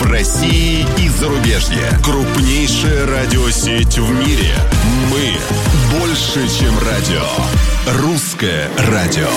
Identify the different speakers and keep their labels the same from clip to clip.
Speaker 1: в России и зарубежье. Крупнейшая радиосеть в мире. Мы больше, чем радио. Русское радио.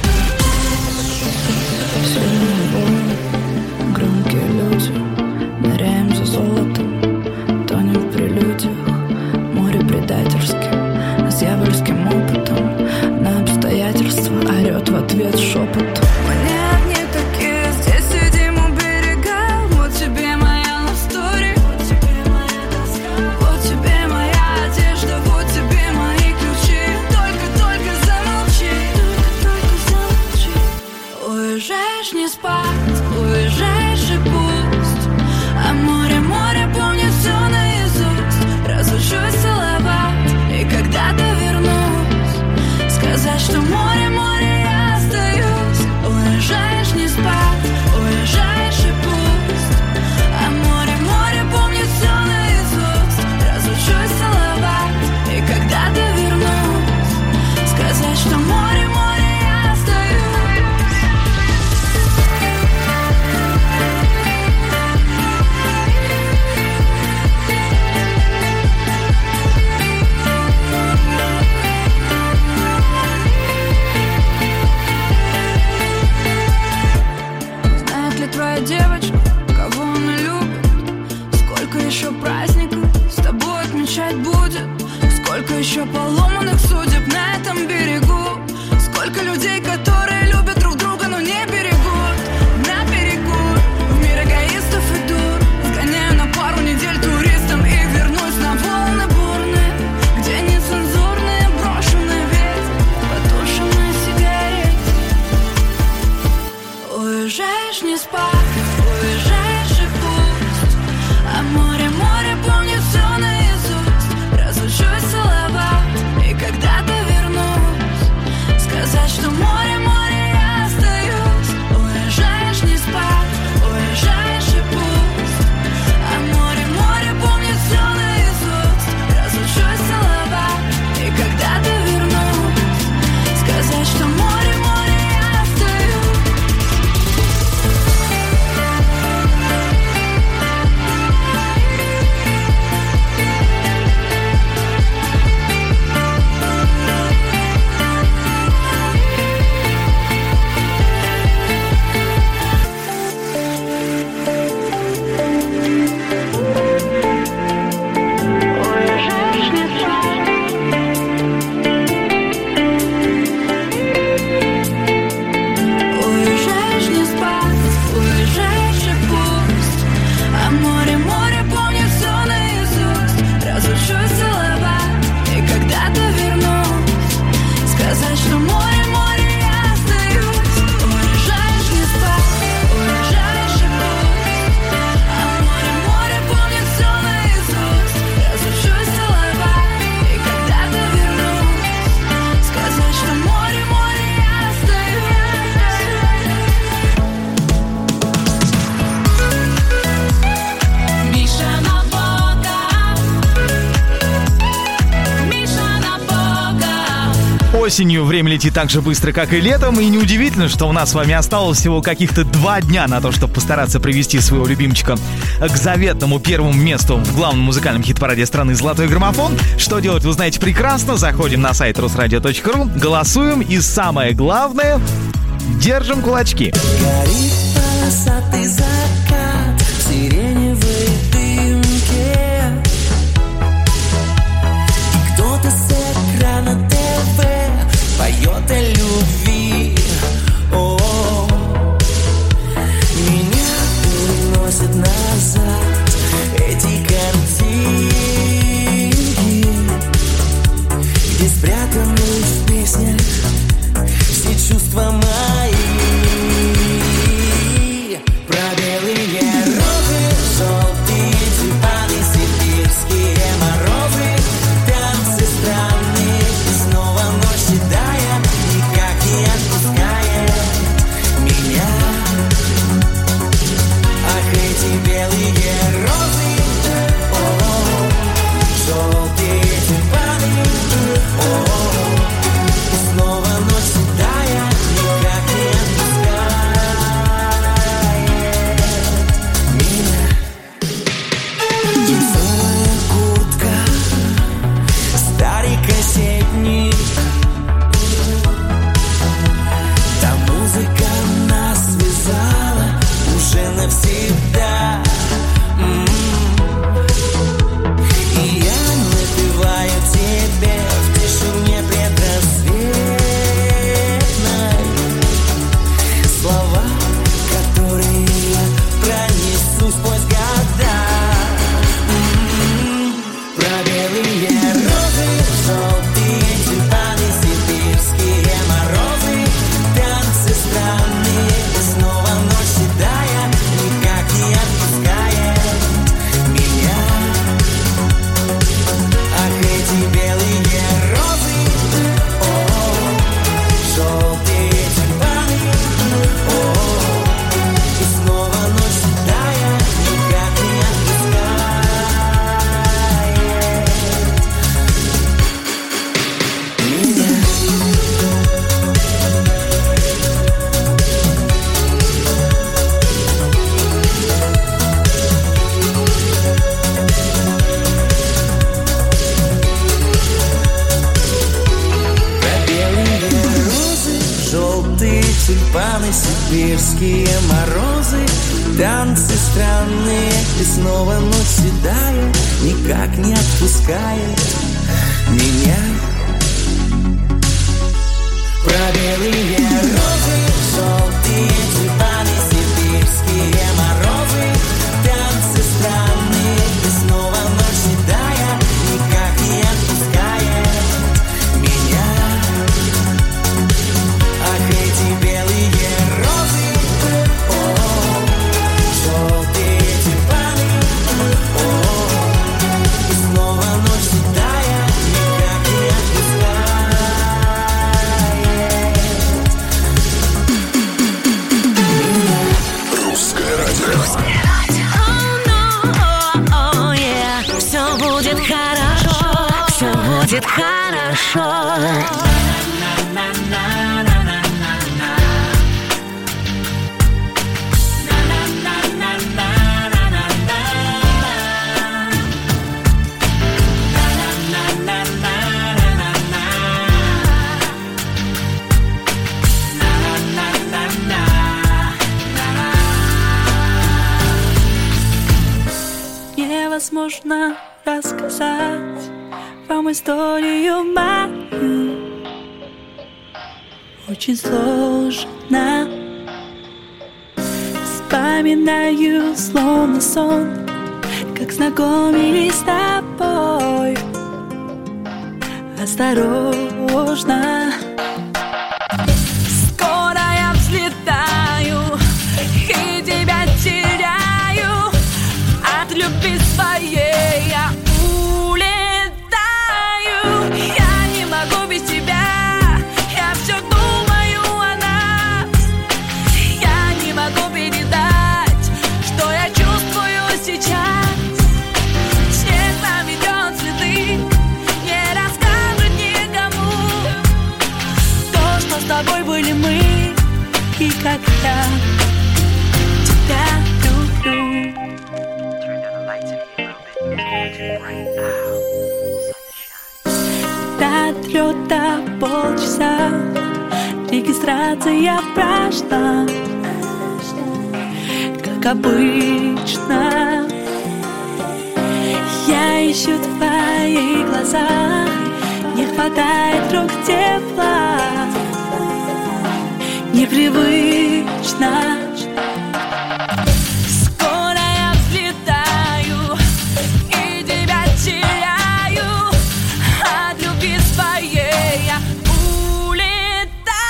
Speaker 2: Громкие люди, ныряем за золотом, тонем в прелюдиях, море предательски, с дьявольским опытом, на обстоятельства орет в ответ шепот. Мы не одни такие, здесь сидим у берега, вот тебе моя лавстори, вот тебе моя тоска, вот тебе моя одежда, вот тебе мои ключи, только замолчи, только замолчи. Уезжаешь не спать, уезжаешь и пусть, а море помнит все наизусть. Разучусь целовать и когда-то вернусь, сказать, что море я остаюсь. Уезжаешь не спать, уезжаешь и пусть, а море помнит все наизусть. Разучусь целовать и когда-то вернусь, сказать, что море я остаюсь. Твоя девочка, кого она любит? Сколько еще праздников с тобой отмечать будет? Сколько еще поломанных судеб на этом берегу? Сколько людей, которые любят друг друга, но не берегут? На берегу в мир эгоистов иду, сгоняю на пару недель туристом и вернусь на волны бурные, где нецензурные брошенные ветер, потушенные сигареты. Уезжаешь не спать, уезжаешь и пусть, а море помнит все наизусть. Разучусь целовать и когда-то вернусь, сказать, что море я остаюсь. Уезжаешь не спать, уезжаешь и пусть, а море помнит все наизусть. Разучусь целовать и когда-то вернусь, сказать, что море я остаюсь. Уезжаешь не спать, уезжаешь и пусть, а море помнит все наизусть. Разучусь целовать и когда-то вернусь, сказать, что море я остаюсь. Уезжаешь не спать, уезжаешь и пусть, а море помнит все наизусть. Разучусь целовать и когда-то вернусь, сказать, что море я остаюсь. Миша Набоков.
Speaker 3: Осенью время летит так же быстро, как и летом, и неудивительно, что у нас с вами осталось всего каких-то 2 дня на то, чтобы постараться привести своего любимчика к заветному первому месту в главном музыкальном хит-параде страны «Золотой граммофон». Что делать, вы знаете прекрасно. Заходим на сайт rusradio.ru, голосуем и, самое главное, держим кулачки.
Speaker 4: Горит полосатый закат в сиреневой дымке, и кто-то с экрана ТВ поет о любви. О, меня переносят назад эти картинки, где спрятаны в песнях все чувства мои. Про белые розы, желтые тюльпаны, сибирские морозы, танцы странные, и снова ночь седая никак не отпускает меня. Ах, эти белые розы, о, желтые тюльпаны, о, и снова ночь седая никак не тюльпаны, сибирские морозы, танцы странные, и снова ночь седая никак не отпускает меня. Про белые розы, желтые тюльпаны, сибирские морозы, танцы странные, и снова ночь седая никак не отпускает меня. Ах, эти белые розы, желтые тюльпаны, и снова ночь седая никак не отпускает.
Speaker 1: Русское радио.
Speaker 5: Все будет хорошо, все будет хорошо.
Speaker 2: Невозможно рассказать вам историю мою. Очень сложно. Вспоминаю словно сон, как знакомились с тобой. Осторожно. Скоро я взлетаю и тебя теряю. От любви своей я улетаю. Я не могу без тебя. Я все думаю о нас. Я не могу передать, что я чувствую сейчас. Снег заметет следы, не расскажет никому то, что с тобой были мы, и как я тебя люблю. До отлета полчаса, регистрация прошла, как обычно. Я ищу твои глаза, не хватает рук тепла, непривычно. Скоро я взлетаю и тебя теряю. От любви своей я улетаю.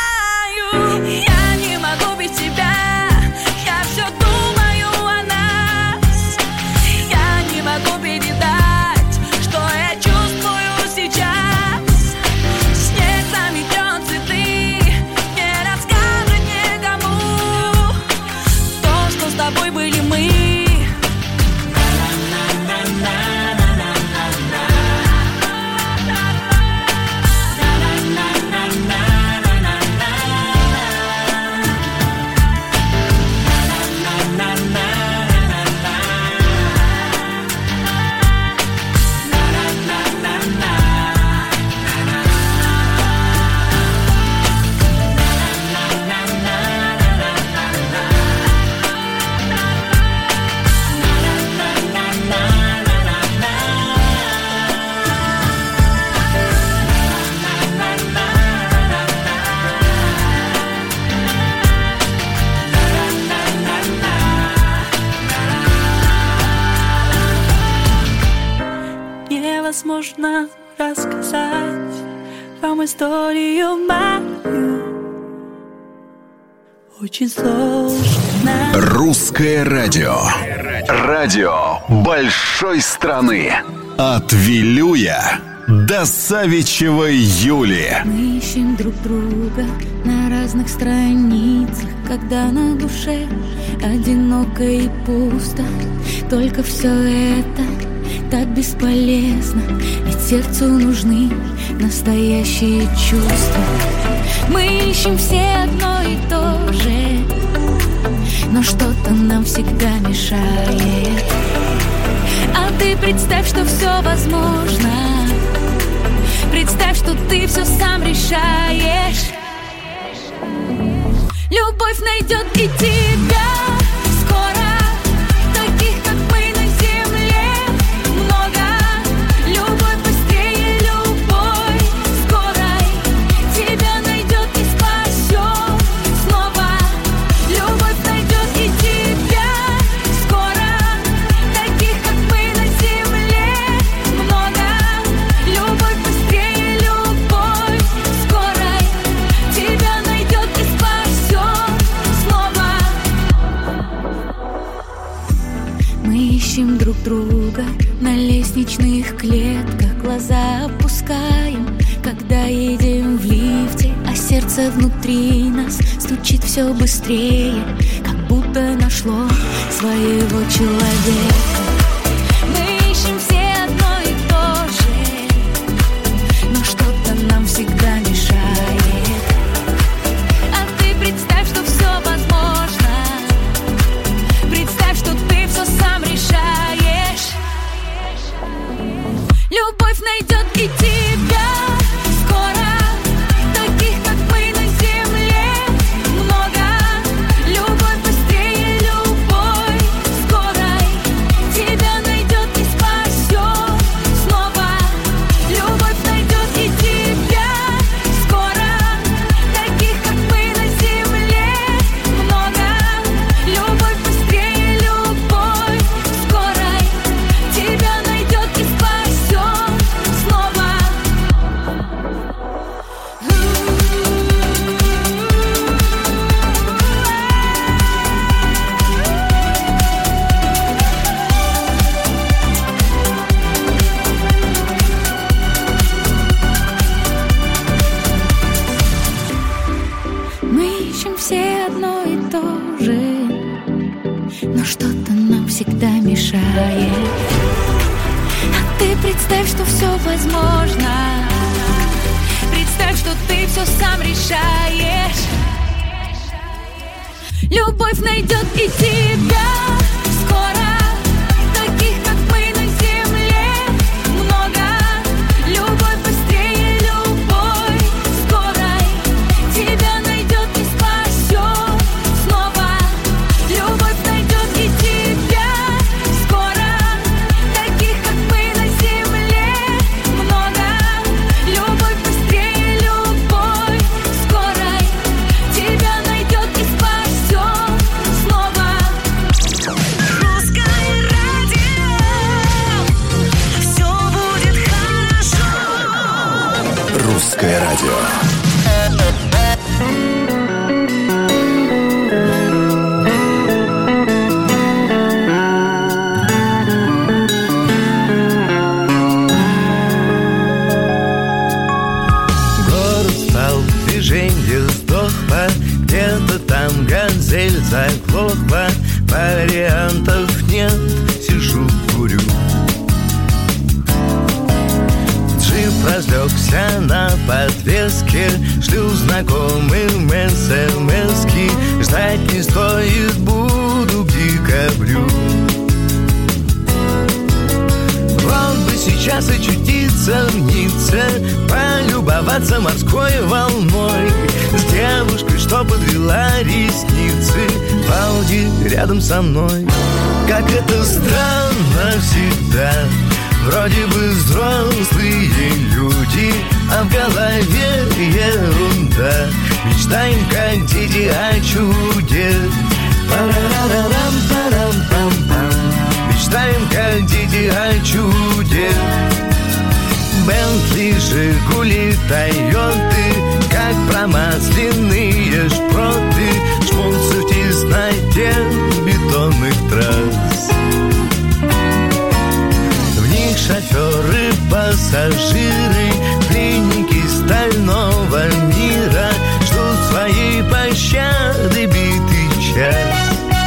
Speaker 2: Я не могу без тебя. Я все думаю о нас. Я не могу передать, что я чувствую сейчас. Снег заметет цветы, не расскажет никому то, что с тобой были мы. Невозможно рассказать вам историю мою. Очень сложно.
Speaker 1: Русское радио. Радио большой страны. От Вилюя до Савичевой Юли.
Speaker 2: Мы ищем друг друга на разных страницах, когда на душе одиноко и пусто. Только все это так бесполезно, ведь сердцу нужны настоящие чувства. Мы ищем все одно и то же, но что-то нам всегда мешает. А ты представь, что все возможно. Представь, что ты все сам решаешь. Любовь найдет и тебя скоро. Таких, как мы на земле, много. Любовь быстрее любой скорой. Тебя найдет и спасет снова. Любовь найдет и тебя скоро. Таких, как мы на земле, много. Любовь быстрее любой скорой. Тебя найдет и спасет снова. Мы ищем друг друга на лестничных клетках, глаза опускаем, когда едем в лифте, а сердце внутри нас стучит все быстрее, как будто нашло своего человека. Мы ищем все одно и то же, но что-то нам всегда мешает. А ты представь, что все возможно. Представь, что ты все сам решаешь. Любовь найдет и тебя скоро. Таких, как мы на земле, много. Любовь быстрее любой скорой. Тебя найдет и спасет снова. Любовь найдет и тебя скоро. Таких, как мы на земле, много. Любовь быстрее любой скорой. Тебя найдет и спасет снова. Мы ищем все одно и то же, но что-то нам всегда мешает. А ты представь, что все возможно. Представь, что ты все сам решаешь. Любовь найдет и тебя скоро. Таких, как мы на земле, много. Любовь быстрее любой скорой. Тебя найдет и спасет снова. Любовь найдет и тебя скоро. Таких, как мы на земле, много. Любовь быстрее любой скорой. Тебя найдет и спасет снова.
Speaker 5: Русское радио. Все будет хорошо.
Speaker 1: Русское радио.
Speaker 6: Город стал, движенье сдохло, где-то там газель заглохла. Вариантов нет, сижу, курю. Джип разлегся на подвеске, шлю знакомым смс-ки. Ждать не стоит, буду к декабрю. Вот бы сейчас очутиться в Ницце, полюбоваться морской волной, с девушкой, что подвела ресницы, в Ауди рядом со мной. Как это странно всегда, вроде бы взрослые люди, а в голове ерунда. Мечтаем, как дети, о чуде. Парарарам-парам-пам-пам. Мечтаем, как дети, о чуде. Бентли, Жигули, Тойоты, как промасленные шпроты, жмутся в тесноте бетонных трасс. В них шоферы, пассажиры, пленники стального мира ждут своей пощады битый час.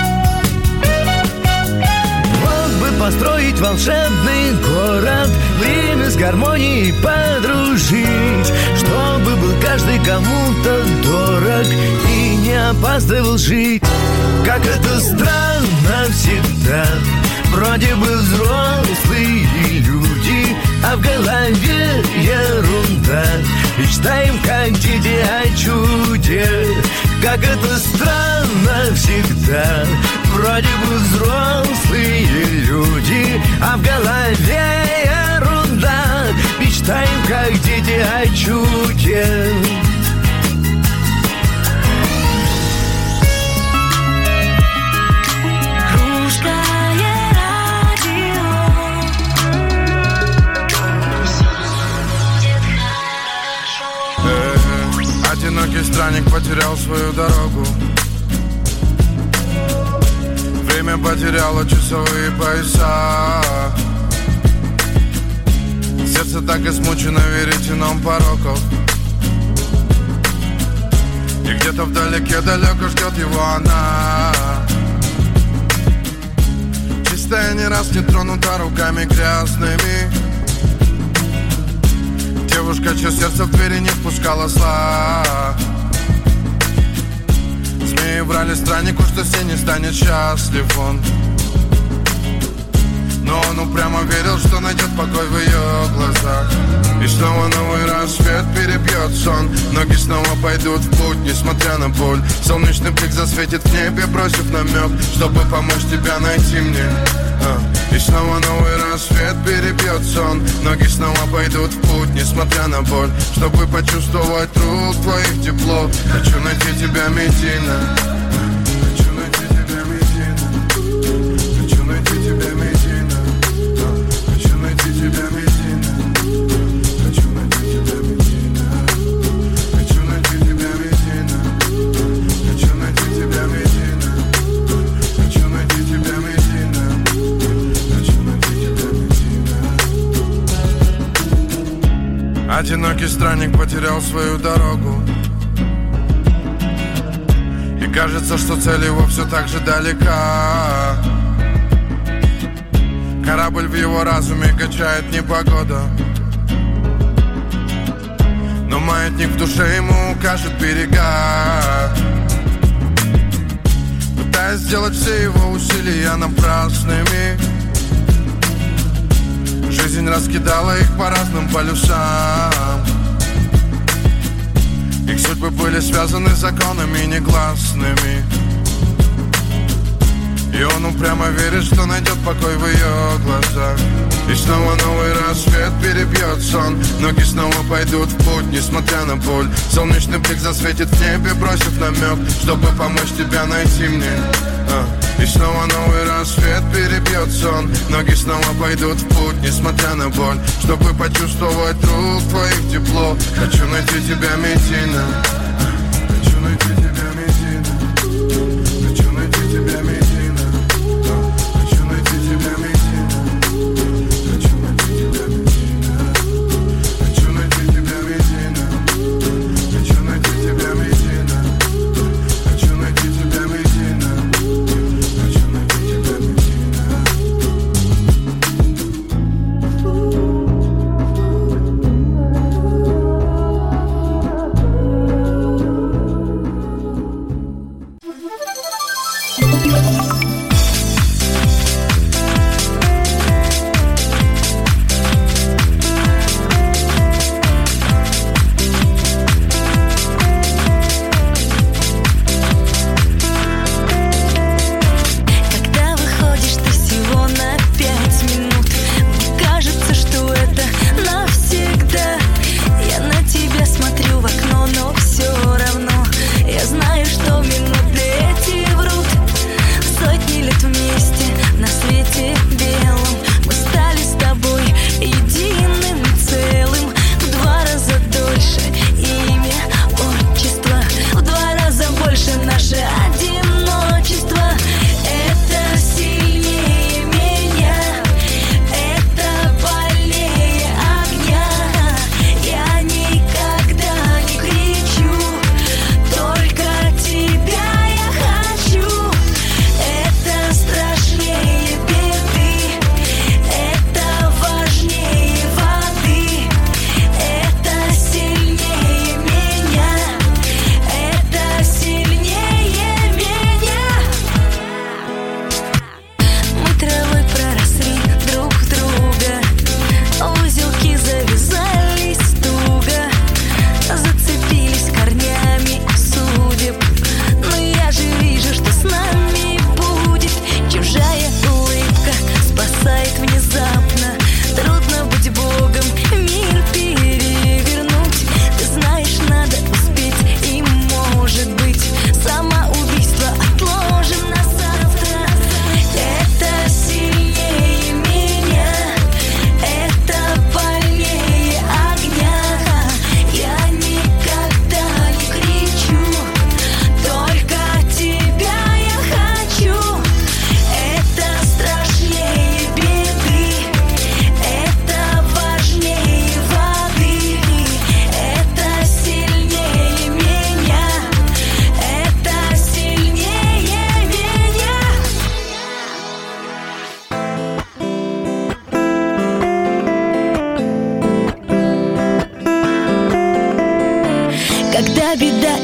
Speaker 6: Построить волшебный город, время с гармонией подружить, чтобы был каждый кому-то дорог и не опаздывал жить. Как это странно всегда, вроде бы взрослые люди, а в голове ерунда. Мечтаем, как дети, о чуде. как это странно всегда. Вроде бы взрослые люди, а в голове ерунда. Мечтаем, как дети, о чуде.
Speaker 7: Одинокий странник потерял свою дорогу. Время потеряло часовые пояса. Сердце так измучено веретеном пороков. И где-то вдалеке далеко ждет его она. Чистая, не раз не тронута руками грязными. Девушка, чье сердце в двери не впускала зла. Змеи врали страннику, что с ней не станет счастлив он. Но он упрямо верил, что найдет покой в ее глазах. И снова новый рассвет перебьет сон. Ноги снова пойдут в путь, несмотря на боль. Солнечный блик засветит в небе, бросив намек, чтобы помочь тебя найти мне. И снова новый рассвет перебьет сон. Ноги снова пойдут в путь, несмотря на боль, чтобы почувствовать рук твоих тепло. Хочу найти тебя, Медина. Хочу найти тебя, Медина. Хочу найти тебя, Медина. Хочу найти тебя, Медина. Хочу найти тебя, Медина. Хочу найти тебя, Медина. Хочу найти тебя, Медина. Хочу найти тебя, Медина. Одинокий странник потерял свою дорогу. И кажется, что цель его все так же далека. Корабль в его разуме качает непогода. Но маятник в душе ему укажет берега. Пытаясь сделать все его усилия напрасными, жизнь раскидала их по разным полюсам. Их судьбы были связаны законами негласными. И он упрямо верит, что найдет покой в ее глазах. И снова новый рассвет перебьет сон. Ноги снова пойдут в путь, несмотря на боль. Солнечный блик засветит в небе, бросив намек, чтобы помочь тебя найти мне. И снова новый рассвет перебьет сон. Ноги снова пойдут в путь, несмотря на боль, чтобы почувствовать рук твоих тепло. Хочу найти тебя, Медина. Хочу найти тебя, Медина. Хочу найти тебя, Медина. Хочу найти тебя, Медина. Хочу найти тебя, Медина. Хочу найти тебя, Медина. Хочу найти тебя, Медина. Хочу найти тебя, Медина. Хочу найти тебя, Медина.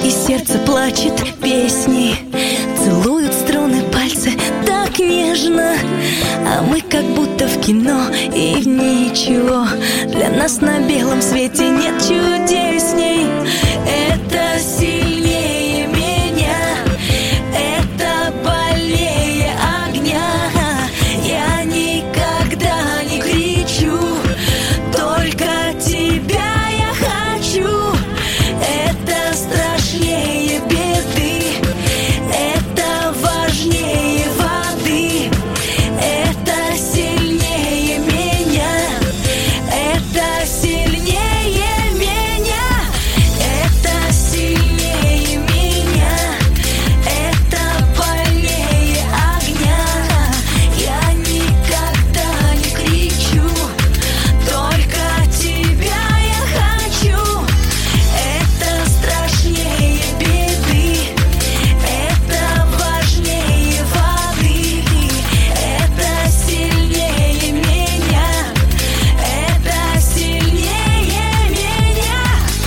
Speaker 5: и сердце плачет песни. Целуют струны пальцы так нежно, а мы как будто в кино и ничего. Для нас на белом свете нет чудесней. Это сильнее меня, это больнее огня. Я никогда не кричу, только тебя я хочу. Это страшнее беды, это важнее воды. Это сильнее меня, это сильнее меня. Это сильнее меня, это больнее огня. Я никогда не кричу, только тебя я хочу. Это страшнее беды, это важнее воды. Это сильнее меня, это сильнее меня.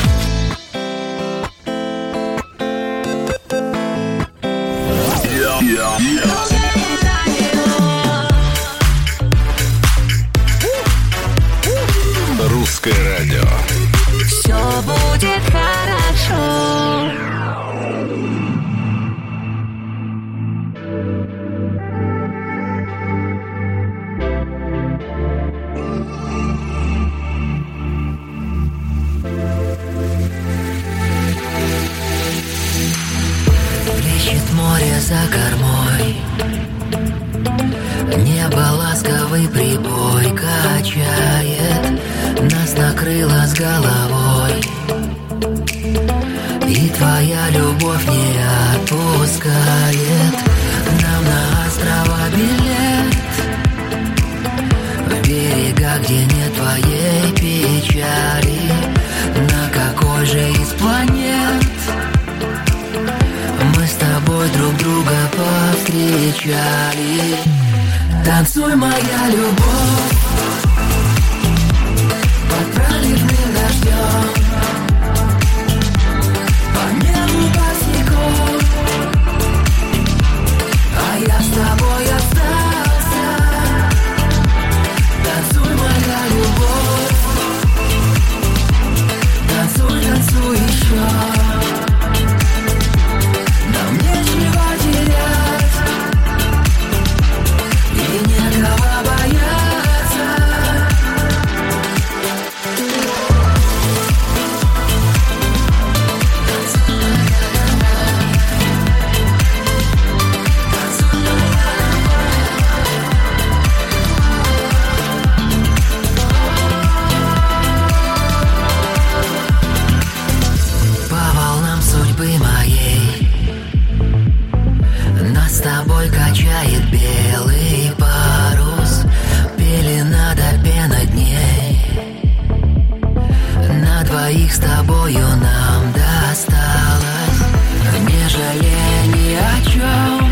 Speaker 1: Русское радио.
Speaker 5: Все будет хорошо.
Speaker 8: Плещет море за кормой, небо ласковый прибой качает, нас накрыло с головой, и твоя любовь не отпускает. Нам на острова билет, в берега, где нет твоей печали. На какой же из планет мы с тобой друг друга повстречали? Танцуй, моя любовь, под проливным дождем, по небу босиком, а я с тобой остался. Танцуй, моя любовь, танцуй, танцуй еще. Нам нечего терять и некого бояться. По волнам судьбы моей нас с тобой качает белый парус, пелена до пена дней. На двоих с тобою нам досталось, не жалея ни о чем.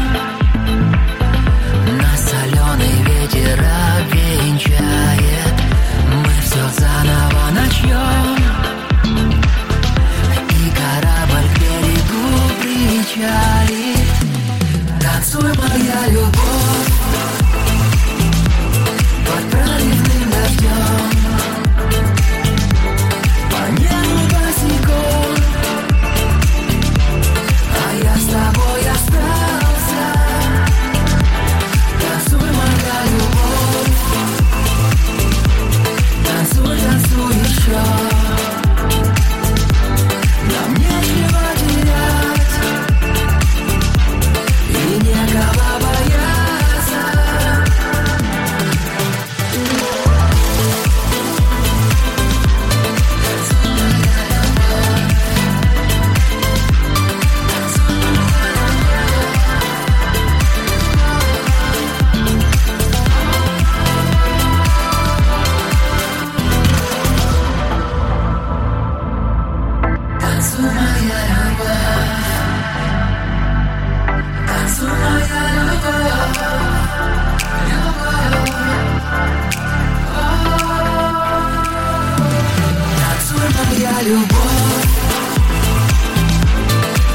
Speaker 8: Нас соленый ветер обвенчает, мы все заново начнем. И корабль к берегу причалит. Танцуй, моя любовь, под проливным дождем, по небу босиком, а я с тобой остался. Танцуй, моя любовь, танцуй, танцуй еще. Нам нечего терять и некого бояться. Танцуй, моя любовь, танцуй, моя любовь, любовь. Танцуй, моя любовь,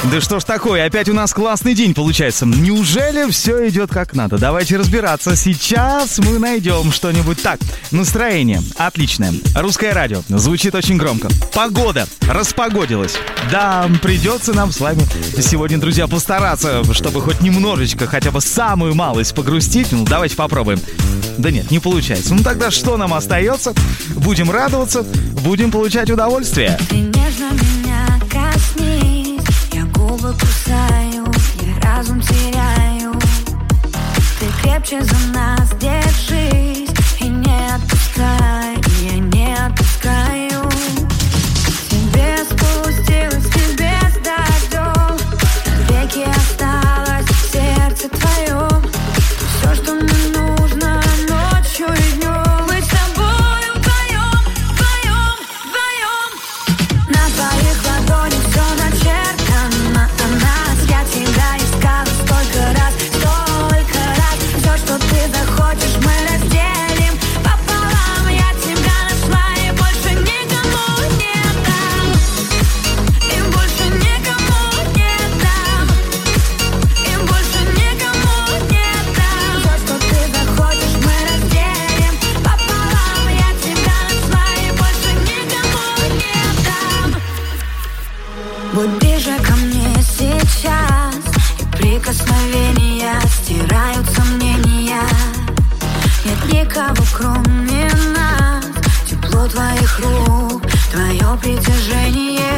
Speaker 3: Да что ж такое, опять у нас классный день получается. Неужели все идет как надо? Давайте разбираться. Сейчас мы найдем что-нибудь. Так, настроение отличное. Русское радио звучит очень громко. Погода распогодилась. Да, придется нам с вами сегодня, друзья, постараться, чтобы хоть немножечко, хотя бы самую малость погрустить. Ну, давайте попробуем. Да нет, не получается. Ну тогда что нам остается? Будем радоваться, будем получать удовольствие.
Speaker 5: Ты нежно меня коснись, я губы кусаю, я разум теряю. Ты крепче за нас держись и не отпускай, я не отпускаю. Тебе спустилась, тебе с дождем, навеки осталось в сердце твоем. Все, что мне нужно ночью и днем, быть с тобою вдвоем, вдвоем, вдвоем. На твоих ладонях все начертано о нас. Я тебя искала столько раз. Все, что ты захочешь, мы разделим пополам. Я тебя нашла и больше никому не дам. И больше никому не дам. И больше никому не дам. Все, что ты захочешь, мы разделим пополам. Я тебя нашла и больше никому не дам. Будь ближе ко мне сейчас, и прикосновения стирают сомнения. Нет никого, кроме нас. Тепло твоих рук, твое притяжение.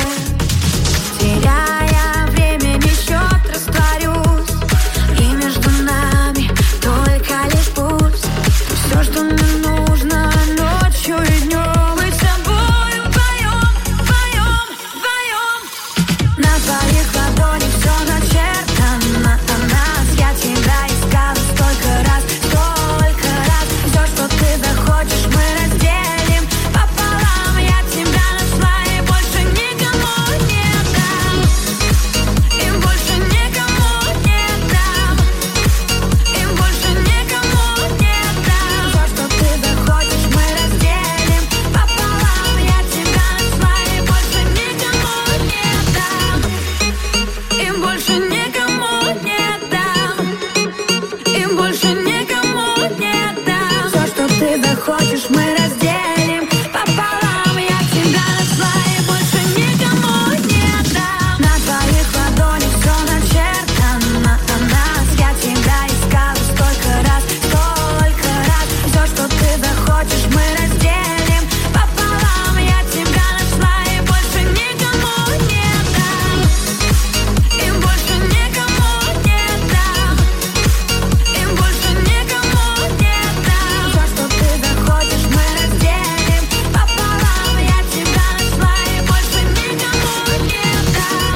Speaker 5: Теряя времени счет, растворюсь, и между нами только лишь пульс. Все, что мне нужно ночью и днем, быть с тобою вдвоем, вдвоем, вдвоем. На твоих ладонях все начертано о нас. Я тебя искала столько раз. Все, что ты захочешь, мы разделим пополам. Я тебя нашла и больше никому не дам. И больше никому не дам. И больше никому не дам. Все, что ты захочешь, мы разделим пополам. Я тебя нашла и больше никому не дам. И больше никому не дам. И больше никому не дам. Все, что ты захочешь, мы разделим пополам. Я тебя нашла и больше никому не дам. На твоих ладонях все начертано о нас. Я тебя искала столько раз. Все, что ты захочешь, мы разделим пополам. Я тебя нашла и больше никому не дам. И больше никому не дам. И больше никому не дам. Все, что ты захочешь, мы разделим пополам. Я тебя нашла и больше никому не дам.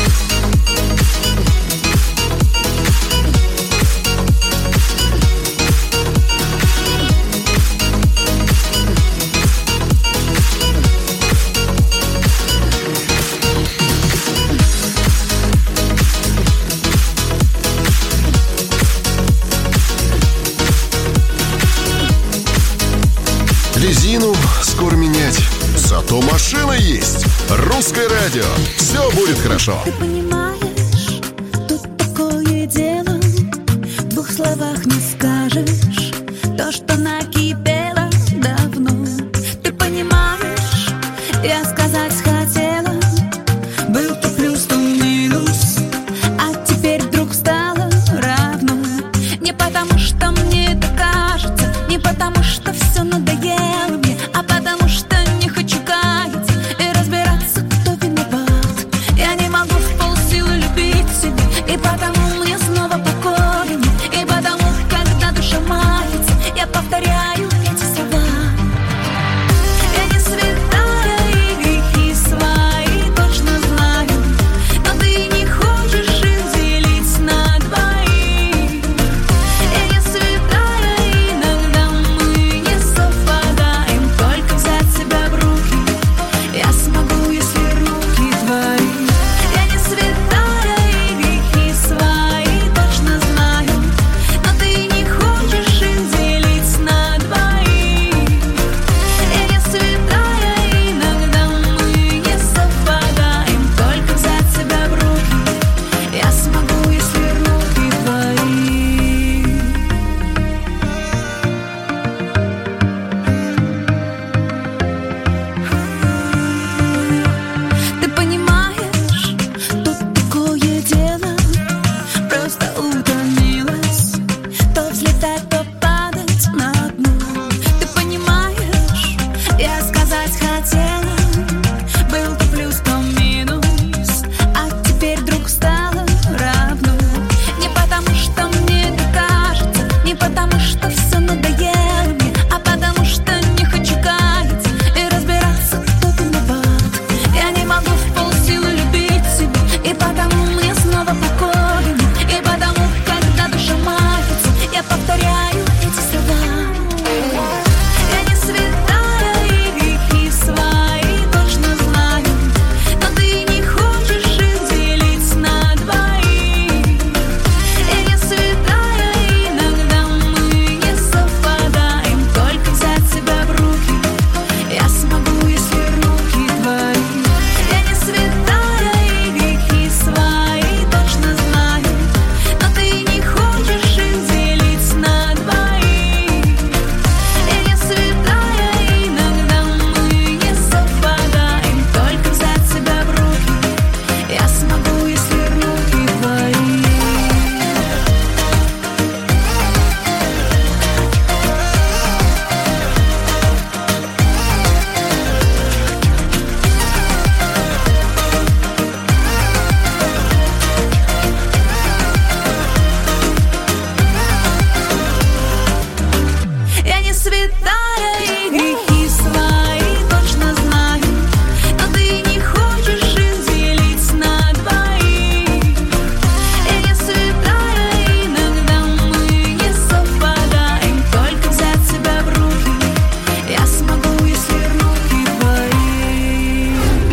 Speaker 1: Резину скоро менять, зато машина есть. Русское радио. Все будет хорошо.
Speaker 5: Ты понимаешь, тут такое дело, в двух словах не скажешь то, что накипело давно. Ты понимаешь, я сказать хотела, был то плюс, то минус, а теперь вдруг стало равно. Не потому что мне это кажется, не потому что все надоело мне, а потому что не хочу каяться и разбираться, кто виноват. Я не могу в полсилы любить себя, и потому мне снова покоя нет. И потому, когда душа мается, я повторяю, святая, и грехи свои точно знаю, но ты не хочешь их делить на двоих. Я не святая, иногда мы не совпадаем. Только взять себя в руки я смогу, если руки твои.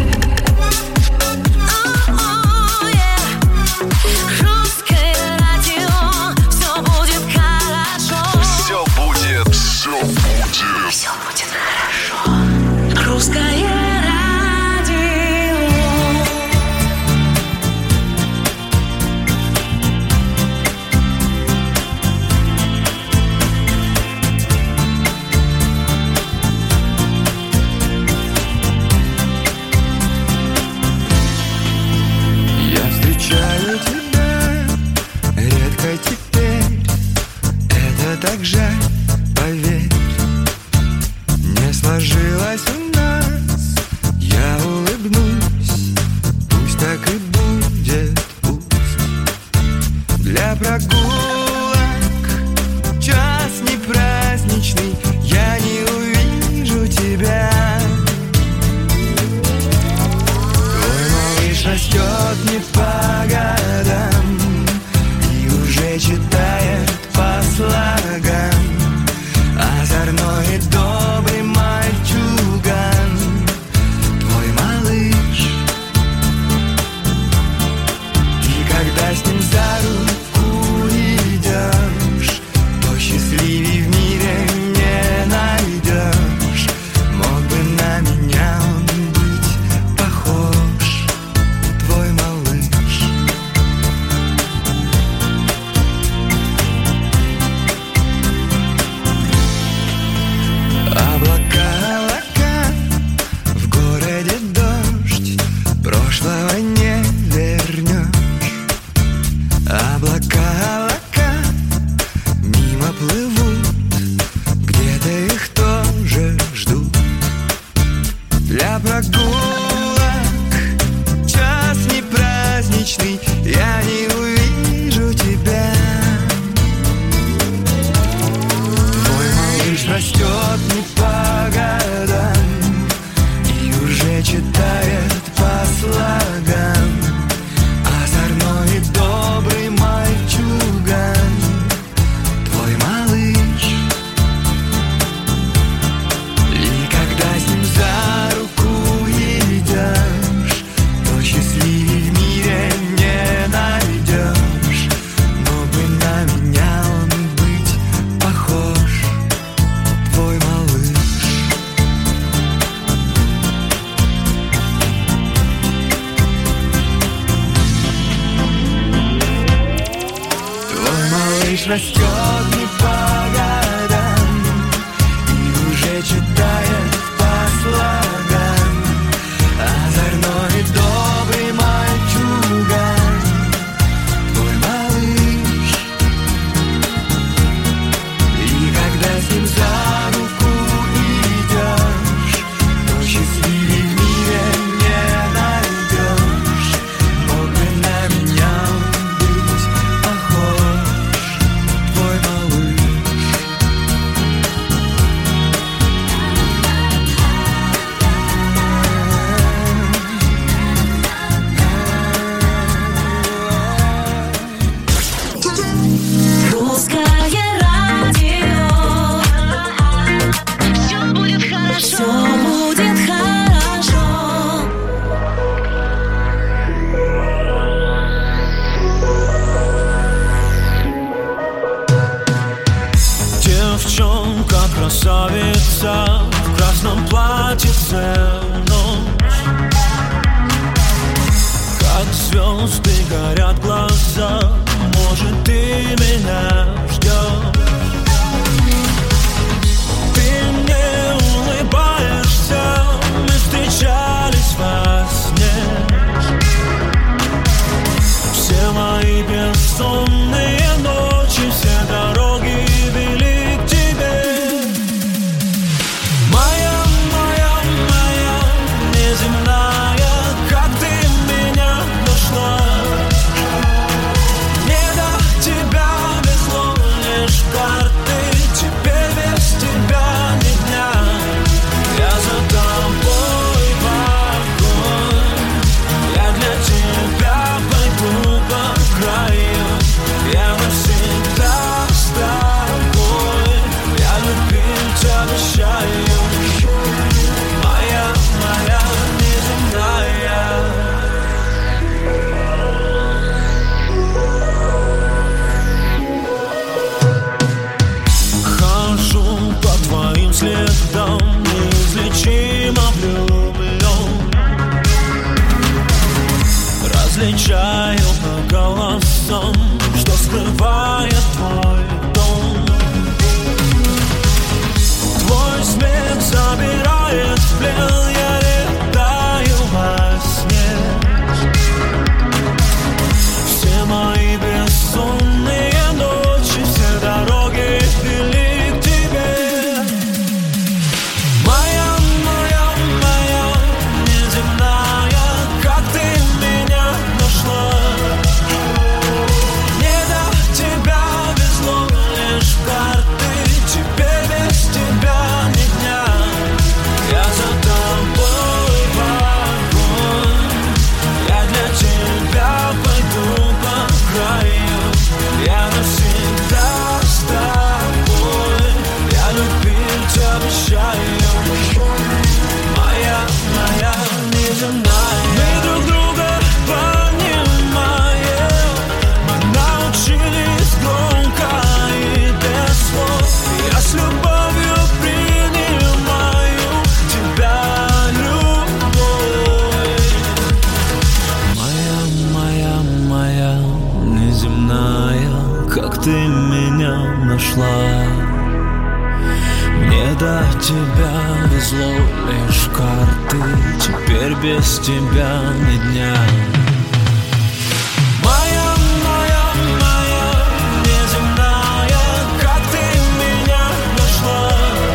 Speaker 5: Русское радио, все будет хорошо.
Speaker 1: Все будет
Speaker 5: хорошо. Русское радио.
Speaker 6: Я встречаю тебя редко теперь. Это так жаль, поверь. Не сложилось у нас, я улыбнусь. Пусть так и будет, пусть. Для прогулок час не праздничный, я не увижу тебя. Твой малыш растет не по годам и уже читает по слогам. Озорной и добрый мальчуган, твой малыш. И когда с ним за руку идешь, то счастливей в мире не найдешь. Мог бы на меня он быть похож, твой малыш. Облака, облака, в городе дождь, прошлого не вернешь. Облака, облака, мимо плывут, где-то их тоже ждут. Для прогулок час не праздничный, я не увижу тебя. Твой малыш растет не по годам и уже читает по слогам. Озорной и добрый мальчуган, твой малыш. И когда с ним за руку идешь, то счастливей в мире не найдешь. Мог бы на меня он быть похож, твой малыш. Твой малыш растет не по годам и уже читает по слогам. Озорной и добрый мальчуган, твой малыш. И когда с ним за руку идешь, то счастливей в мире не найдешь. Мог бы на меня он быть похож, твой малыш.
Speaker 5: Русское радио. Все будет хорошо. Все будет хорошо.
Speaker 9: Девчонка, красавица, в красном платьице ночь. Как звезды горят глаза, может, ты меня ждешь. Ты мне улыбаешься, мы встречались во сне. Все мои бессонные ночи, все дороги вели к тебе. Моя, моя, моя, неземная, как ты меня нашла. Не до тебя безло лишь ужасом, что скрывает твой дом. Твой смех забирает в плен, я летаю во сне. Все мои бессонные ночи, все дороги вели к тебе. Моя, моя, моя неземная, как ты меня нашла. Мне до тебя везло лишь карты, теперь без тебя ни дня. Я за тобой в огонь, я для тебя пойду по краю. Я навсегда с тобой, я любить обещаю. Моя, моя неземная. Мы друг друга понимаем, мы научились громко и без слов. Я с любовью принимаю тебя, любовь. Моя, моя, моя неземная, как ты меня нашла. Мне до тебя везло лишь карты, теперь без тебя ни дня. Моя, моя, моя неземная, как ты меня нашла.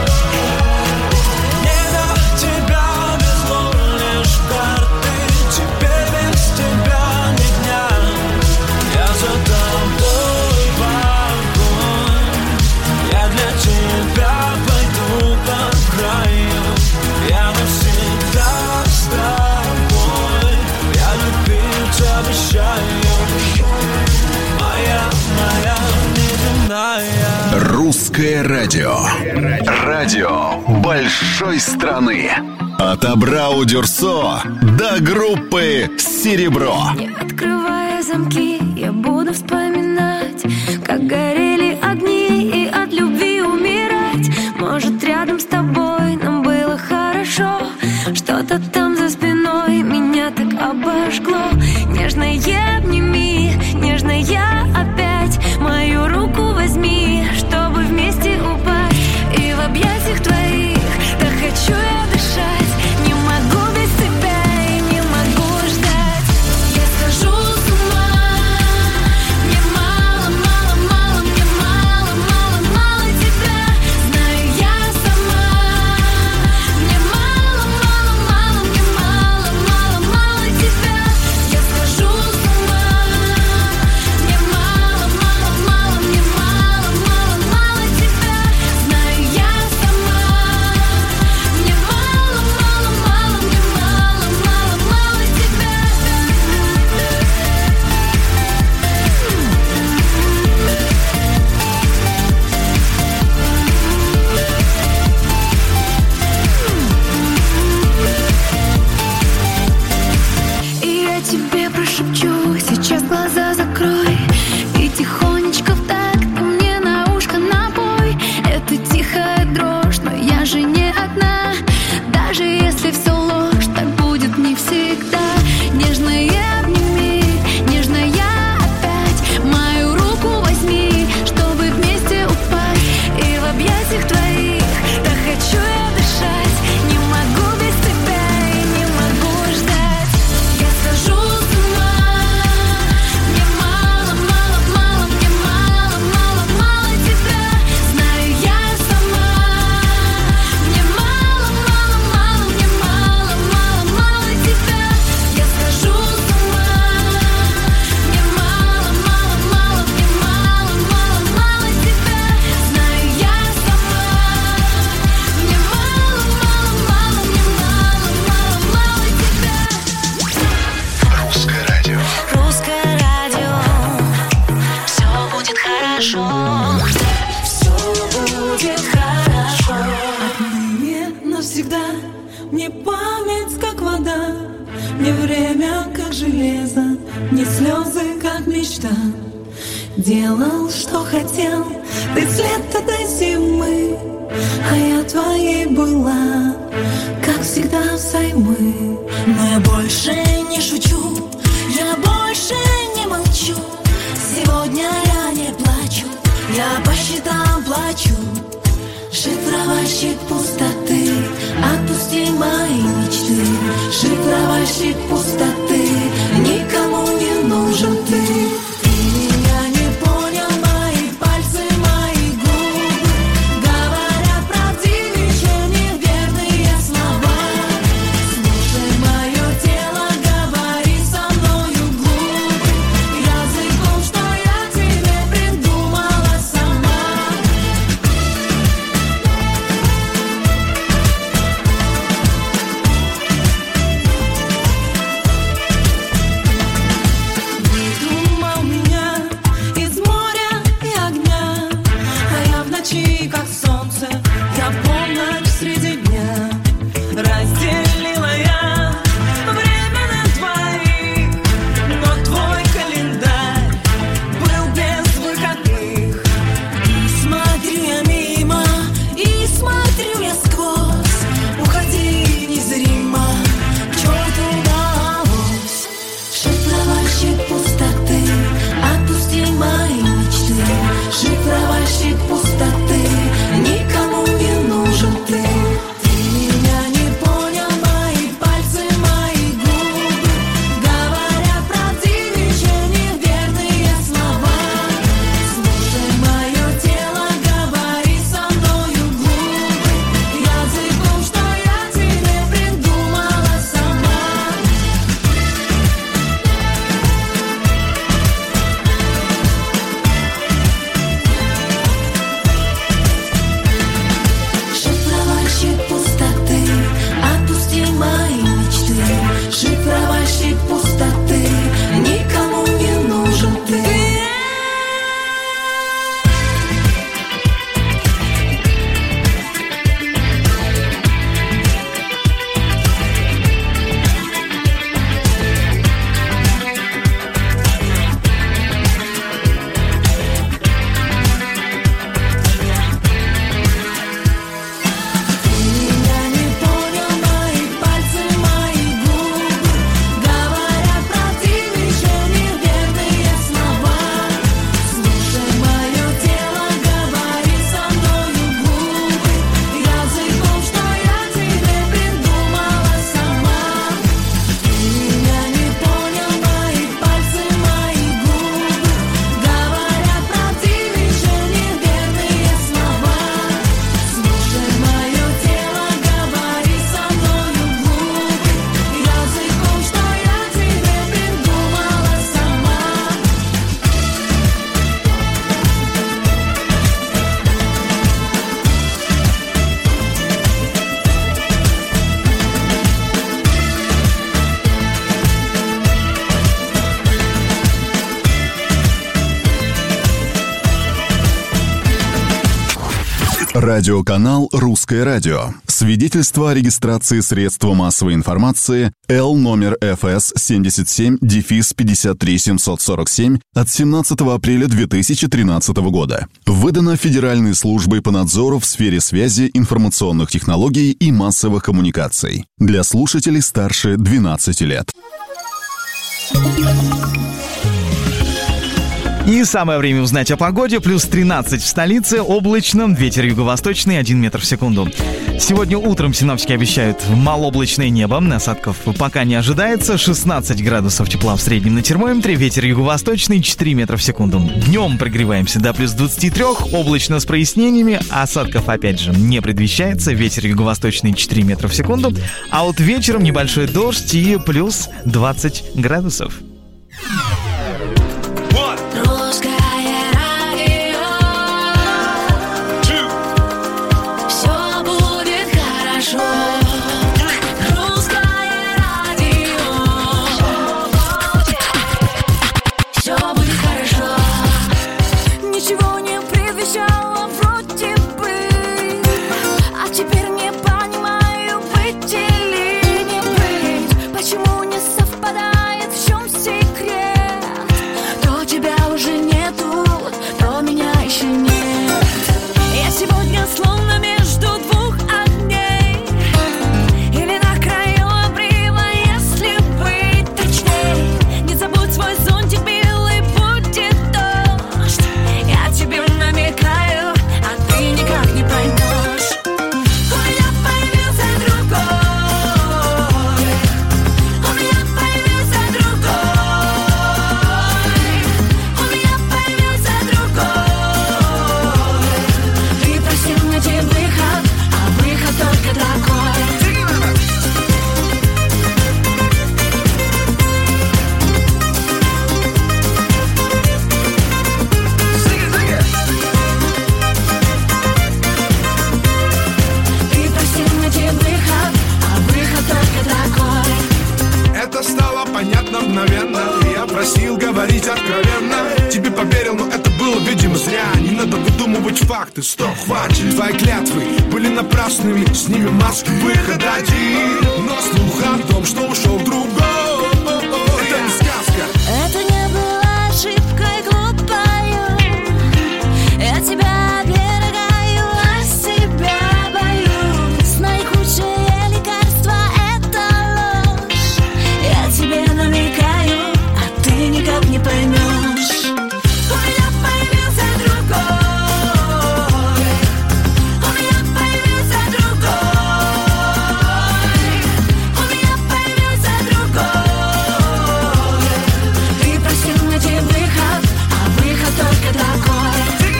Speaker 9: Мне до тебя везло лишь карты, теперь без тебя ни дня. Я за тобой в огонь, я для тебя пойду по краю. Я навсегда с тобой, я любить обещаю. Моя, моя неземная.
Speaker 1: Русское радио. Радио большой страны. От Абрау Дюрсо до группы «Серебро».
Speaker 5: Не открывая замки, я буду вспоминать, как горели огни, и от любви умирать. Может, рядом с тобой нам было хорошо, что-то там за спиной меня так обожгло. Нежно обними, нежно опять мою руку возьми, чтобы вместе упасть. И в объятиях твоих так хочу я дышать. Не могу без тебя и не могу ждать. Я схожу с ума. Мне мало, мало, мало, мне мало, мало, мало тебя. Знаю я сама. Мне мало, мало, мало, мне мало, мало, мало тебя. Я схожу с ума. Мне мало, мало, мало, мне мало, мало, мало тебя. Знаю я сама. Мне мало, мало, мало, мне мало, мало, мало тебя. И я тебе прошепчу, сейчас глаза закрой, и тихонечко в такт ты мне на ушко напой. Это тихая дрожь, но я же не одна. Даже если все ложь, так будет не всегда. Нежно обними, нежно опять мою руку возьми, чтобы вместе упасть. И в объятиях твоих так хочу я дышать. Не могу без тебя и не могу ждать. Я схожу с ума. Мне мало, мало, мало, мне мало, мало, мало тебя. Знаю я сама. Мне мало, мало, мало, мне мало, мало, мало тебя. Я схожу с ума. Мне мало, мало, мало, мне мало, мало, мало тебя. Знаю я сама. Мне мало, мало, мало, мне мало, мало, мало тебя.
Speaker 1: Русское радио.
Speaker 5: Русское радио. Все будет хорошо. Все будет хорошо.
Speaker 10: Отныне навсегда мне память как вода, мне время как железо, мне слезы как мечта. Делал, что хотел, ты с лета до зимы, а я твоей была, как всегда взаймы. Но я больше не шучу, я больше не молчу. сегодня я не плачу, я по счетам плачу. Шифровальщик пустоты, отпусти мои мечты. Шифровальщик пустоты, никому не нужен ты. Ты меня не понял, мои пальцы, мои губы говорят правдивее, чем неверные слова. Слушай мое тело, говори со мною глупый языком, что я тебе придумала сама. Думал меня из моря и огня, а я в ночи, как солнце, я полночь среди дня. Разделила я время на двоих, но твой календарь был без выходных. И смотрю я мимо, и смотрю я сквозь. Уходи незримо, к черту удалось. Шифровальщик пустоты, отпусти мои мечты. Шифровальщик пустоты, никому не нужен ты. Ты меня не понял, мои пальцы, мои губы говорят правдивее, чем неверные слова. Слушай мое тело, говори со мною глупый языком, что я тебе придумала сама. Шифровальщик пустоты, отпусти мои мечты. Шифровальщик пустоты, никому не нужен ты. Меня не понял, мои пальцы, мои губы говорят правдивее, чем неверные слова. Слушай мое тело, говори со мною глупый языком, что я тебе придумала сама. Меня не понял, мои пальцы, мои губы говорят правдивее, чем неверные слова. Слушай мое тело, говори со мною глупый языком, что я тебе придумала сама.
Speaker 1: Радиоканал «Русское радио». Свидетельство о регистрации средства массовой информации Л номер ФС 77-53747 от 17 апреля 2013 года. Выдано Федеральной службой по надзору в сфере связи, информационных технологий и массовых коммуникаций. Для слушателей старше 12 лет.
Speaker 3: И самое время узнать о погоде. Плюс 13 в столице, облачно, ветер юго-восточный 1 метр в секунду. Сегодня утром синоптики обещают малооблачное небо, осадков пока не ожидается. 16 градусов тепла в среднем на термометре, ветер юго-восточный 4 метра в секунду. Днем прогреваемся до плюс 23, облачно с прояснениями, осадков опять же не предвещается, ветер юго-восточный 4 метра в секунду. А вот вечером небольшой дождь и плюс 20 градусов.
Speaker 5: Русское радио. Все будет хорошо. Русское радио. Все будет хорошо. Ничего не предвещало вроде бы, а теперь не понимаю, быть или не быть. Почему не совпадает, в чем все
Speaker 6: ты 100, хватит. Твои клятвы были напрасными, с ними маски, выход один. Но слух о том, что ушел другой, это не сказка.
Speaker 5: Это не была ошибкой глупою. Я тебя оберегаю, а себя боюсь. Наихудшее лекарство — это ложь. Я тебе намекаю, а ты никак не поймешь. У меня появился другой. У меня появился другой. У меня появился другой. Ты просил найти выход, а выход только такой.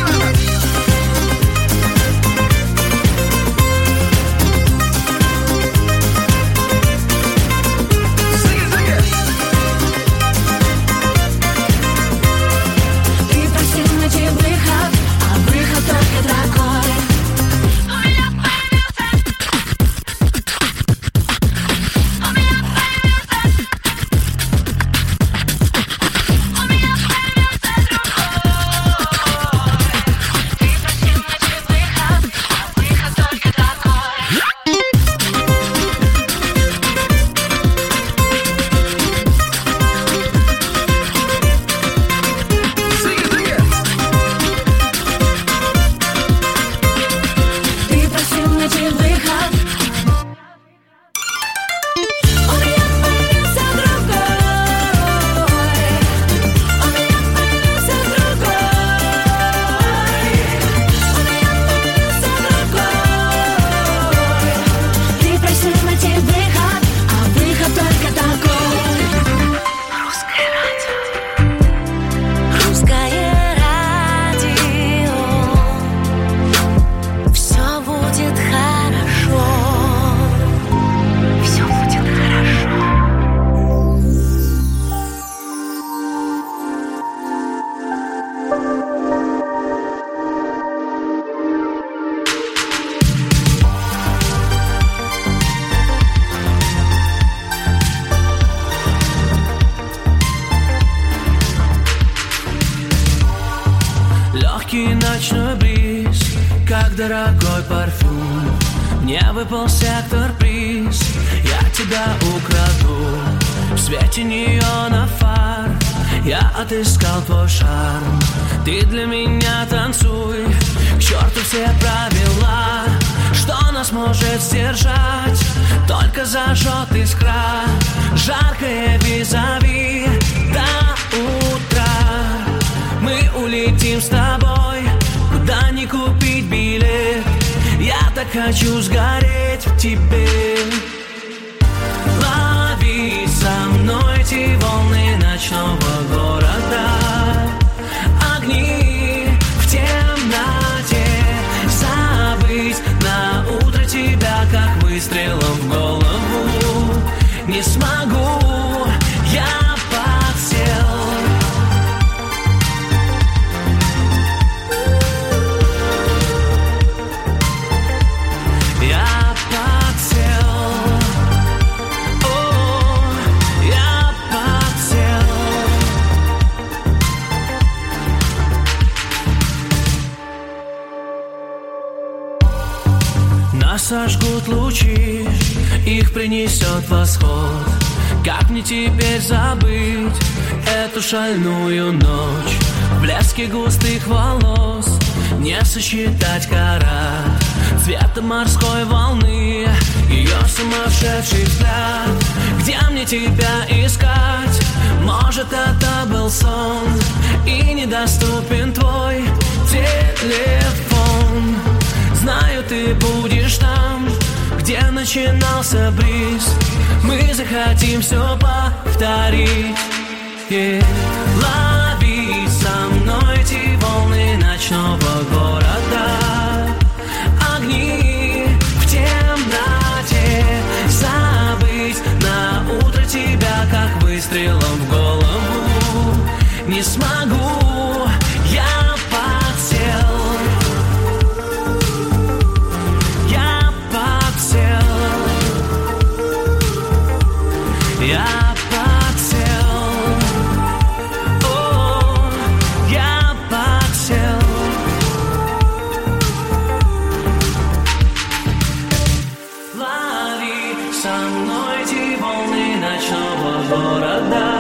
Speaker 5: Ты просил найти выход, а выход только такой. У меня появился. У меня появился. У меня появился другой. Ты просил найти выход, а выход только такой. Ты просил найти выход. У меня появился другой. У меня появился другой. У меня появился другой. Ты просил найти выход, а выход только такой. Русское радио. Русское радио. Все будет хорошо. Все будет хорошо.
Speaker 9: Легкий ночной бриз, как дорогой парфюм. Мне выпал сектор-приз, я тебя украду. В свете неона фар я отыскал твой шарм. Ты для меня танцуй, к черту все правила. Что нас может сдержать? Только зажжет искра. Жаркое визави до утра. Мы улетим с тобой, куда не купить билет. Я так хочу сгореть в тебе. Лови со мной эти волны ночного города. Огни в темноте. Забыть на утро тебя, как выстрелом в голову. Не смогу, я подсел. Я подсел. О, я подсел. Нас сожгут лучи, их принесет восход. Как мне теперь забыть эту шальную ночь? В блеске густых волос не сосчитать карат цвета морской волны, ее сумасшедший взгляд. Где мне тебя искать? Может, это был сон, и недоступен твой телефон. Знаю, ты будешь там, где начинался бриз. Мы захотим все повторить. Лови со мной эти волны ночного города. Огни в темноте. Забыть на утро тебя, как выстрелом в голову. Не смогу, я подсел. Я подсел. Я подсел. О, я подсел. города.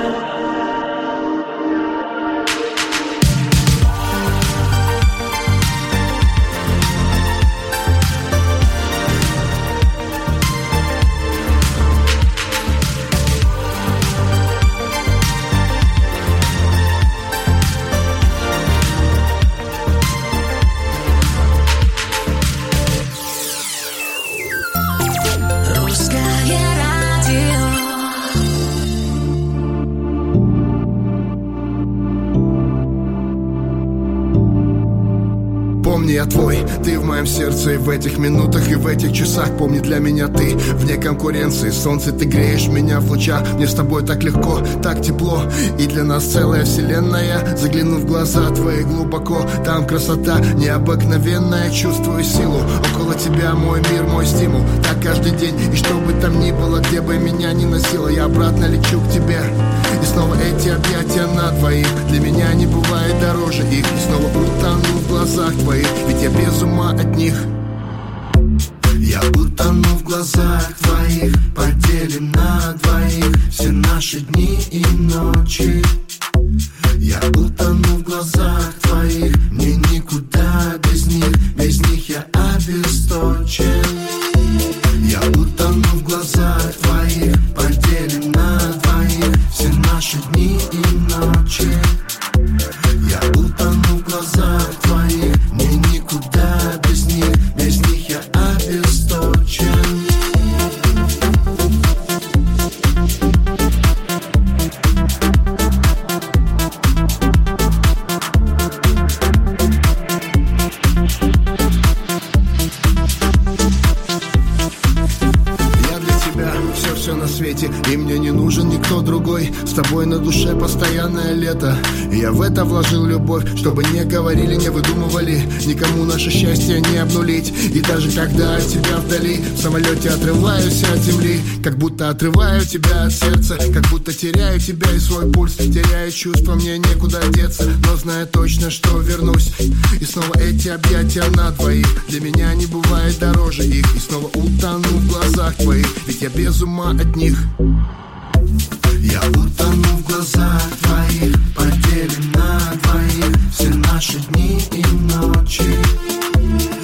Speaker 6: Помни, я твой, ты в моем сердце. И в этих минутах, и в этих часах. Помни, для меня ты вне конкуренции. Солнце, ты греешь меня в лучах. Мне с тобой так легко, так тепло. И для нас целая вселенная. Загляну в глаза твои глубоко. Там красота необыкновенная. Чувствую силу, около тебя мой мир, мой стимул. Так каждый день, и что бы там ни было, где бы меня ни носило, я обратно лечу к тебе. И снова эти объятия на двоих. Для меня не бывает дороже их. И снова утону в глазах твоих, ведь я без ума от них. Я утону в глазах твоих, поделим на двоих все наши дни и ночи. Я утону в глазах твоих, мне никуда без них я обесточен. Я утону в глазах твоих, поделим на двоих все наши дни и ночи. Я утону в глазах твоих, мне никуда без них я обесточен. Все на свете, и мне не нужен никто другой. С тобой на душе постоянное лето. И я в это вложил любовь, чтобы не говорили, не выдумывали, никому наше счастье не обнулить. И даже когда от тебя вдали, в самолете отрываюсь от земли, как будто отрываю тебя от сердца, как будто теряю тебя и свой пульс. Теряю чувства, мне некуда деться, но знаю точно, что вернусь. И снова эти объятия на двоих, для меня не бывает дороже их. И снова утону в глазах твоих, ведь я без ума от них. Я утону в глазах твоих, поделим на двоих все наши дни и ночи.